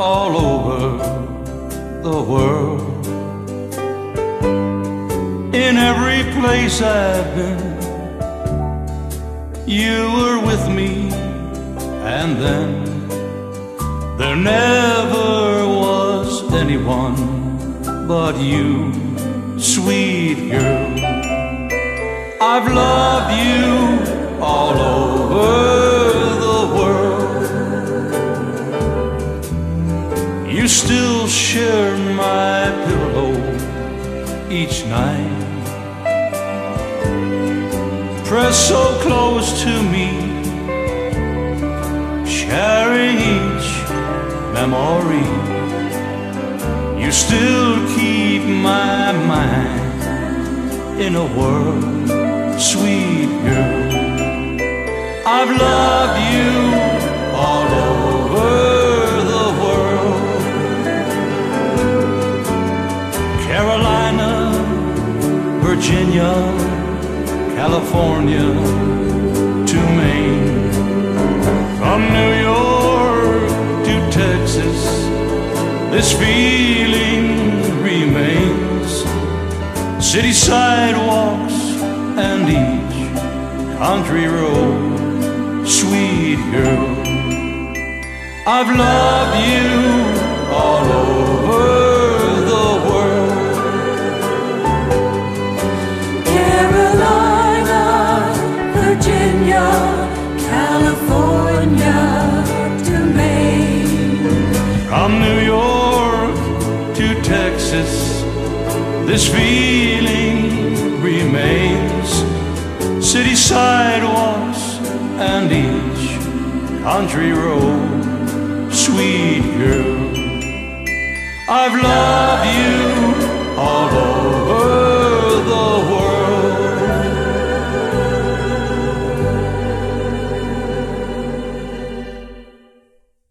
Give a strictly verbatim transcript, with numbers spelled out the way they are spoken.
all over the world. In every place I've been, you were with me, and then there never was anyone but you, sweet girl. I've loved you all over the world. You still share my pillow each night, press so close to me, sharing each memory. You still keep my mind in a whirl, sweet girl. I've loved you all over the world. Carolina, Virginia, California to Maine, from New York to Texas, this feeling remains. City sidewalks and each country road, sweet girl. I've loved you all over the world. Carolina, Virginia, California to Maine, from New York to Texas, this feeling remains. City sidewalks and each country road, sweet girl. I've loved